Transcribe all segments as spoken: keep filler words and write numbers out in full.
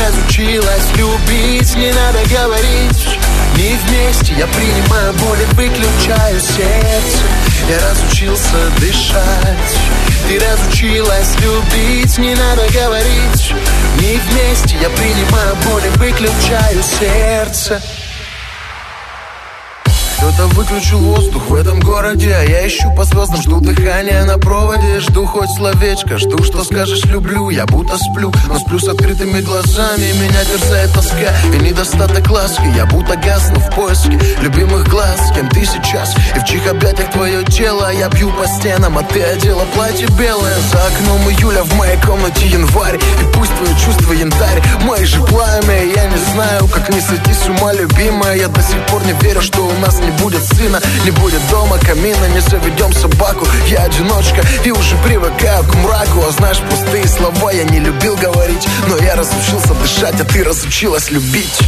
разучилась любить, не надо говорить. Не вместе, я принимаю боль и выключаю сердце. Я разучился дышать. Ты разучилась любить, не надо говорить. Не вместе, я принимаю боль и выключаю сердце. Кто-то выключил воздух в этом городе, а я ищу по звездам, жду дыхания на проводе. Жду хоть словечко, жду, что скажешь люблю. Я будто сплю, но сплю с открытыми глазами. Меня терзает тоска и недостаток ласки. Я будто гасну в поиске любимых глаз. Кем ты сейчас и в чьих объятиях твое тело? Я бью по стенам, а ты одела платье белое. За окном июля, в моей комнате январь. И пусть твои чувства янтарь, мои же пламя. Я не знаю, как не сойти с ума, любимая. Я до сих пор не верю, что у нас не Не будет сына, не будет дома, камина, не заведем собаку. Я одиночка и уже привыкаю к мраку. А знаешь, пустые слова я не любил говорить, но я разучился дышать, а ты разучилась любить.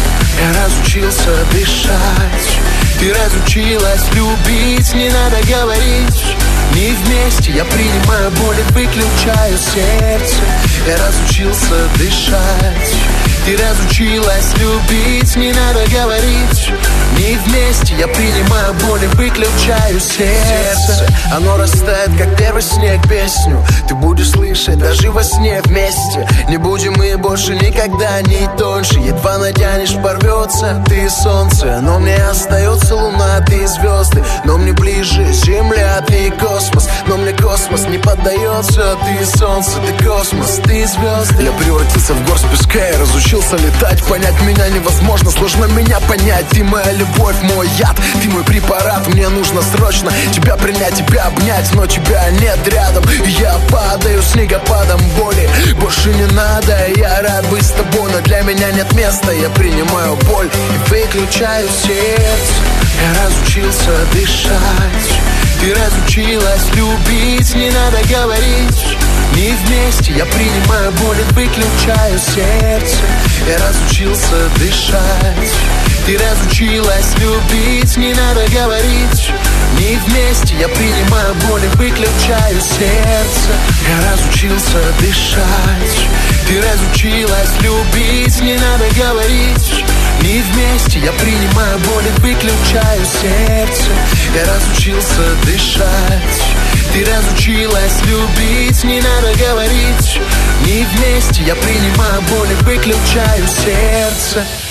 Я разучился дышать. Ты разучилась любить, не надо говорить. Не вместе, я принимаю боль и выключаю сердце. Я разучился дышать. Ты разучилась любить, не надо говорить. Не вместе, я принимаю боль и выключаю сердце. Оно растает, как первый снег, песню ты будешь слышать даже во сне вместе. Не будем мы больше никогда не тоньше. Едва натянешь, порвется ты солнце. Но мне остается луна, ты звезды. Но мне ближе земля, ты космос. Но мне космос не поддается. Ты солнце, ты космос, ты звезды. Я превратился в горсть песка и разучился летать. Понять меня невозможно, сложно меня понять. Ты моя любовь, мой яд, ты мой препарат. Мне нужно срочно тебя принять, тебя обнять, но тебя нет рядом. И я падаю снегопадом боли. Больше не надо, я рад быть с тобой, но для меня нет места. Я принимаю боль и выключаю сердце. Я разучился дышать. Ты разучилась любить, не надо говорить. Не вместе, я принимаю боль и выключаю сердце. Я разучился дышать. Ты разучилась любить, не надо говорить. Не вместе, я принимаю боль и выключаю сердце. Я разучился дышать. Ты разучилась любить, не надо говорить. Не вместе, я принимаю боль и выключаю сердце. Я разучился дышать. Ты разучилась любить, не надо говорить. Не вместе, я принимаю боль и выключаю сердце.